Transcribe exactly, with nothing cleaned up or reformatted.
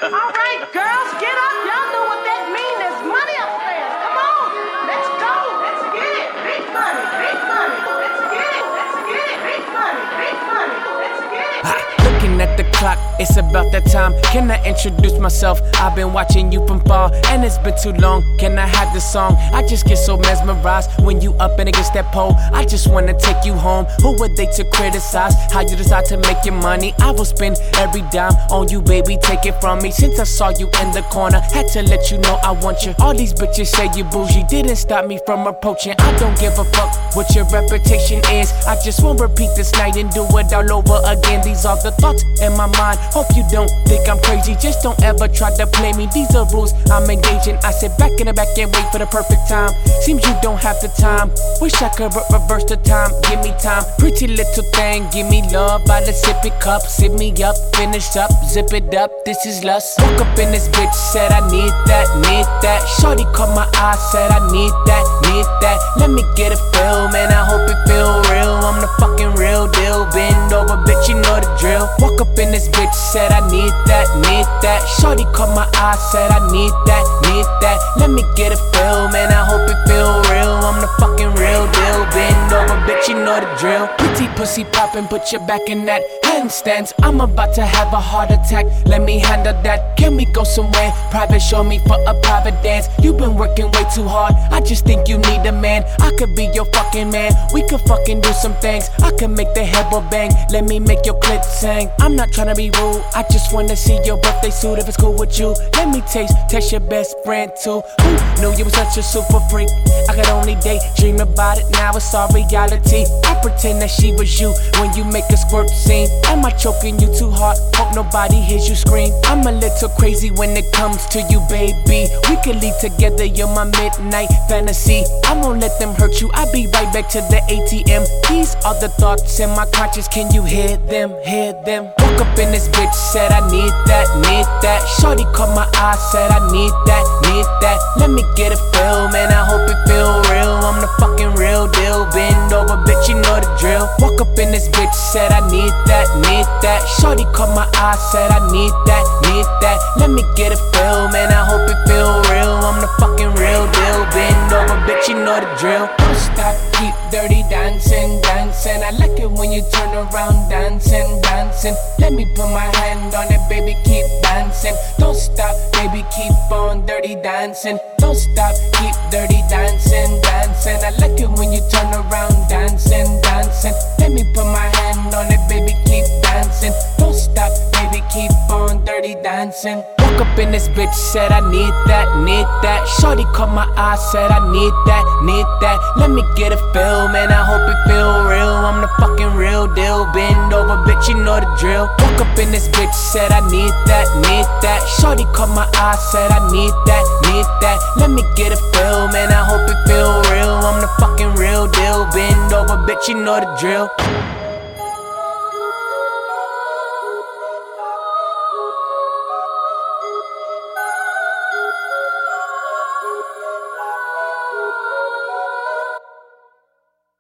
All right, girls, get up. Y'all know what that means. There's money upstairs. Come on. Let's go. Let's get it. Big money. Big money. Let's get it. Let's get it. Big money. Big money. Let's get it. Ha, looking at the clock, it's about that time. Can I introduce myself? I've been watching you from far, and it's been too long. Can I have the song? I just get so mesmerized when you up and against that pole. I just wanna take you home. Who were they to criticize how you decide to make your money? I will spend every dime on you, baby. Take it from me. Since I saw you in the corner, had to let you know I want you. All these bitches say you bougie, didn't stop me from approaching. I don't give a fuck what your reputation is. I just won't repeat this night and do it all over again. These are the thoughts in my mind. Hope you don't think I'm crazy. Just don't ever try to play me. These are rules I'm engaging. I sit back in the back and wait for the perfect time. Seems you don't have the time. Wish I could re- reverse the time. Give me time. Pretty little thing, give me love by the sippy cup. Sip me up, finish up, zip it up. This is lust. Woke up in this bitch, said I need that, need that. Shorty caught my eye, said I need that, need that. Let me get a feel, man. I hope it feel real. I'm the fucking real deal. Bend over, bitch, you know the drill. Woke up in this bitch, said I need that, need that. Shorty caught my eye, said I need that, need that. Let me get a feel, man. I hope it feel real. I'm the fucking real deal. Bend over, bitch, you know the drill. Pretty pussy poppin', put your back in that handstands. I'm about to have a heart attack. Let me handle that. Can we go somewhere private? Show me for a private dance. You've been working way too hard. I just think you need a man. I could be your fucking man. We could fucking do some things. I could make the headboard bang. Let me make your clit sing. I'm not tryna be rude. I just wanna see your birthday suit if it's cool with you. Let me taste, taste your best friend too. Who knew you was such a super freak? I could only date, dream about it. Now it's all reality. I pretend that she was you when you make a squirt scene. Am I choking you too hard? Hope nobody hears you scream. I'm a little crazy when it comes to you, baby. We could leave together, you're my midnight fantasy. I won't let them hurt you, I'll be right back to the A T M. These are the thoughts in my conscience, can you hear them, hear them? Woke up in this bitch, said I need that, need that. Shorty caught my eye, said I need that, need that. Let me get a feel, man, I hope it feel real. I'm the fucking real deal. Bend over, bitch, you know the drill. Woke up in this bitch, said I need that, need that. Shorty caught my eye, said I need that, need that. Let me get a feel, man, I hope it feel real. I'm the fucking real deal. Bend over, bitch, you know the drill. Don't stop, keep dirty dancing, dancing. I like it when you turn around, dancing, dancing. Let me put my hand on it, baby, keep dancing. Don't stop, baby, keep on dirty dancing. Don't stop, keep dirty dancing, dancing. I like it when you turn around, dancing, dancing. Let me put my hand on it, baby, keep dancing. Don't stop, baby, keep on dirty dancing. Woke up in this bitch, said I need that, need that. Shorty caught my eye, said I need that, need that. Let me get a feel, man, I hope it feel real. I'm the fucking real deal. Bend over, bitch, you know the drill. Woke up in this bitch, said I need that, need that. Shorty caught my eye, said I need that, need that. Let me get a feel, man, I hope it feel real. I'm the fucking real deal. Bend over, bitch, you know the drill.